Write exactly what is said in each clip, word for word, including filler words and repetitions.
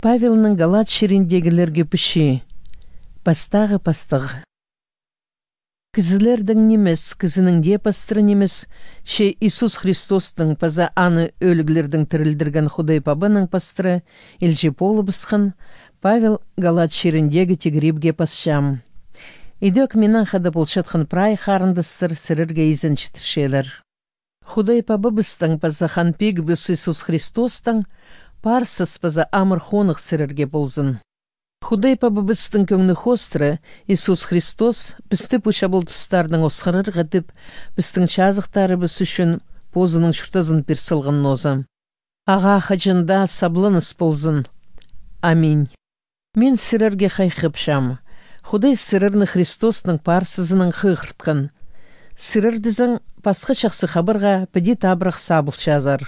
Павелның Галат шеріндегілерге піші. Пастағы пастығы. Кізілердің немес, кізінің де пастыры немес, ше Иисус Христостың паза аны өлігілердің тірілдірген Худай пабының пастыры, елжі полы бысқын, Павел Галат шеріндегі тегіребге пасшам. Идек менің қады болшатқын прай қарындыстыр сірірге изін чітіршелер. Худай пабы быстың паза ханпег біз Иисус Христостың, парсыз паза амыр хонық сірірге болзын. Худай пабы быстың көңні хостры, Иисус Христос, бізді пұшабыл тұстардың осқырыр ғадып, бістің чазықтары біз үшін позының шүртазын персылғын нозы. Аға хачында саблыныс болзын. Аминь. Мен сірірге қайқыпшам. Худай сірірні Христосның парсызының қығыртқын. Сірірдізің пасқы шақсы қабырға піде табырақ сабыл жазар.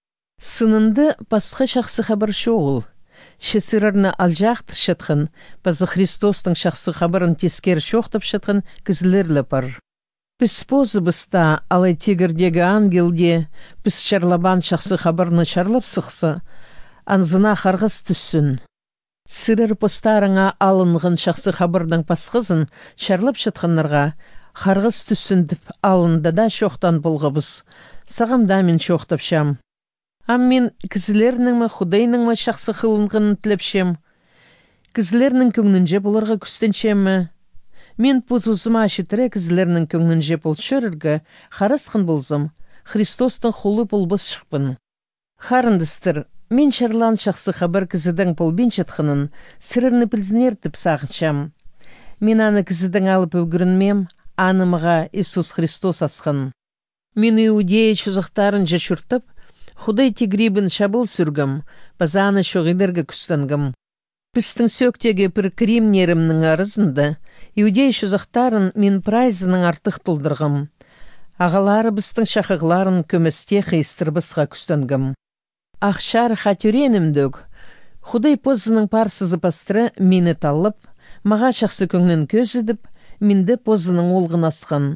Сынынды пасқы шақсы қабыр шоғыл. Ше сірірні алжақтыр шатқын, пазы Христостың шақсы қабырын тескер шоқтып шатқын кізілерлі пар. Біз позы бұста, алай тегірдегі ангелде, біз шарлабан шақсы қабырны шарлап сықсы, анзына қарғыз түссін. Сірір постарыңа алынғын шақсы қабырдың пасқызын шарлап шатқынларға қарғыз түссін деп алынды да шоқтан болғыбыз. Сағамда мен шоқтап шам. Аммен кізілерінің ма, Худайның ма шақсы қылынғын тіліпшем. Кізілерінің көңнінже бұларға күстеншем ма? Мен позузыма ашытыры кізілерінің көңнінже бұл шөріргі қарасқын болзым, Христостың қолы болбыз шықпын. Харындыстыр, мен шарлан шақсы қабыр кізідің бұл бен шатқынын сірірні пілзінер тіп сағыншам. Мен аны кізідің алып өгірінмем, анымыға Иисус Христос асқын. Мен иудея чузықтарын жашыртып, Худай тегрибін шабыл сүргім, базаны шоғидерге күстінгім. Пістің сөктегі бір крим нерімнің арызынды, иудей шузақтарын мен прайзының артық тұлдырғым. Ағалары бістің шақығыларын көместе қиыстырбысға күстінгім. Ақшар қатюренімдөг, Худай позының парсызы пастыры мені талып, маға шақсы көңнін көзідіп, менді позының олғын асқын.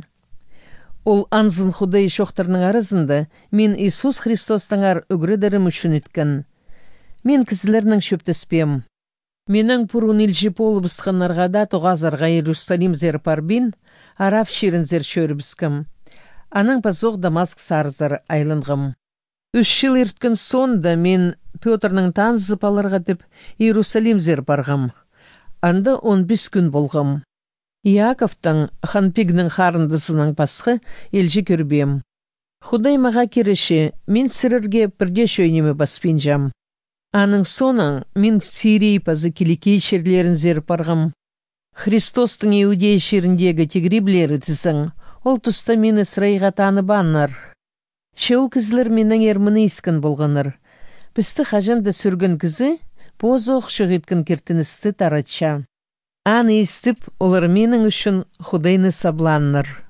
Ол анзын Худай шоқтарының арызында мен Иисус Христостың ар үгірідерім үшін еткен. Мен кізілерінің шөптіспем. Менің пұрын елжі полы бісқанларға да тоғазарға Иерусалим зер парбин, араф шерін зер шөрі біскім. Аның пазоқ Дамаск сарызар айлынғым. Үш жыл ерткін сонда мен Петрның танзы паларға деп Иерусалим зер барғым. Анда он бес күн болғым. Яковтың ханпегнің қарындысының пасқы елжі көрбем. Худай маға кереші, мен сірірге бірде шөйнемі баспен жам. Аның соның мен Сирий пазы келекей шерлерін зер парғым. Христостың еудей шеріндегі тегриблері тізің, ол тұста мені сырайға таны баннар. Шеул кізлер менің ерміні искін болғаныр. Пісті қажанды сүргін кізі, позоқ шығыткін кертіністі таратша. Аны істіп, олар менің үшін Худайны сабланныр.